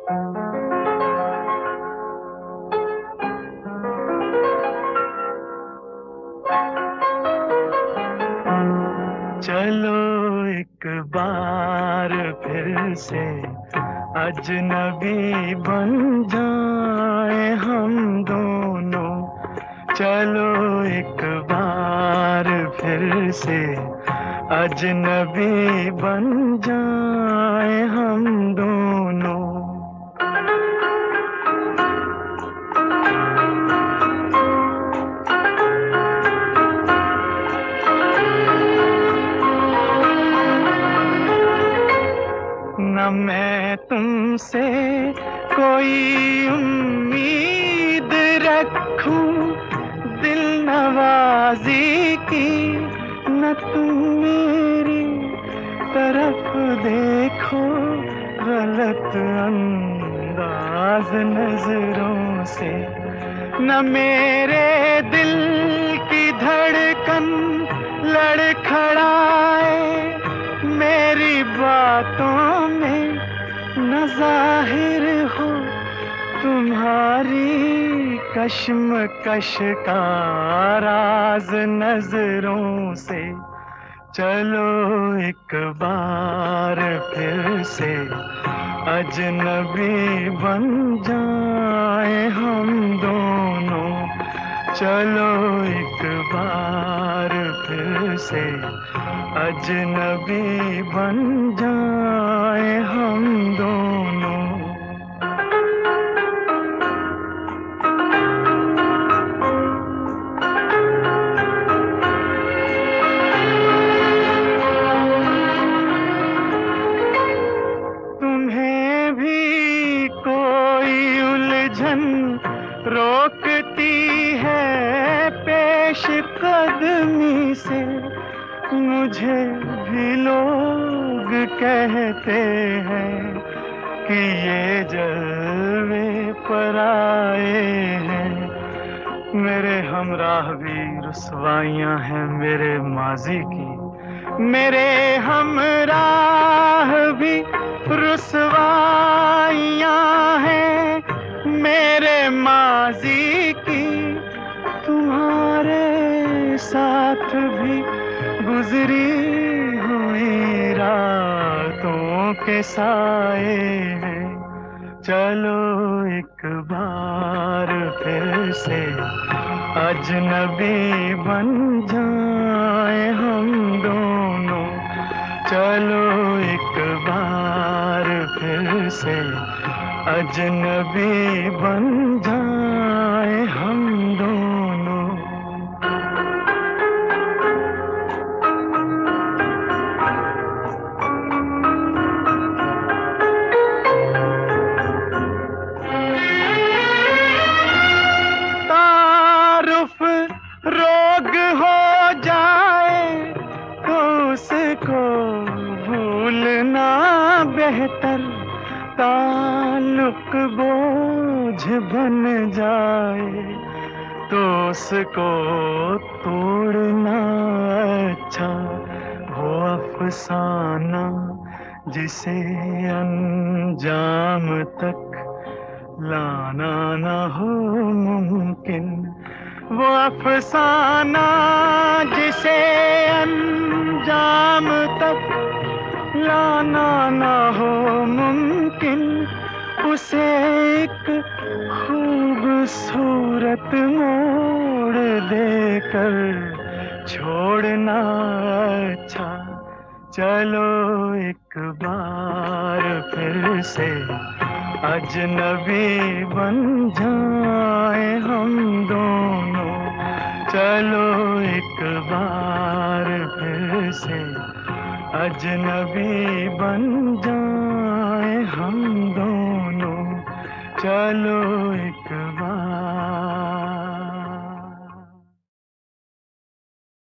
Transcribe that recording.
चलो एक बार फिर से अजनबी बन जाए हम दोनों। चलो एक बार फिर से अजनबी बन जाए हम दोनों। न मैं तुमसे कोई उम्मीद रखूं दिल नवाजी की, न तुम मेरी तरफ देखो गलत अंदाज नजरों से। न मेरे दिल की धड़कन लड़खड़ाए मेरी बातों में, न जाहिर हो तुम्हारी कश्मकश का राज नजरों से। चलो एक बार फिर से अजनबी बन जाए हम दोनों। चलो एक बार फिर से अजनबी बन जाए हम दोनों। तुम्हें भी कोई उलझन रोकती है पेश कदमी से, मुझे भी लोग कहते हैं कि ये जलवे पर आए हैं। मेरे हमराह भी रुसवाइयां हैं मेरे माजी की, मेरे हमराह भी रुसवाइयां हैं मेरे माजी की। तुम्हारे साथ भी गुजरी हुई रातों के साए हैं। चलो एक बार फिर से अजनबी बन जाए हम दोनों। चलो एक बार फिर से अजनबी बन जाए हम दोनों। तारुफ रोग हो जाए तो उसको भूलना बेहतर, ताल्लुक बोझ बन जाए तो उसको तोड़ना अच्छा। वो अफसाना जिसे अंजाम तक लाना न हो मुमकिन, वो अफसाना जिसे अंजाम तक लाना न हो मुमकिन, उसे एक खूबसूरत मोड़ देकर छोड़ना अच्छा। चलो एक बार फिर से अजनबी बन जाए हम दोनों। चलो एक बार फिर से अजनबी बन जाए हम दोनों। चलो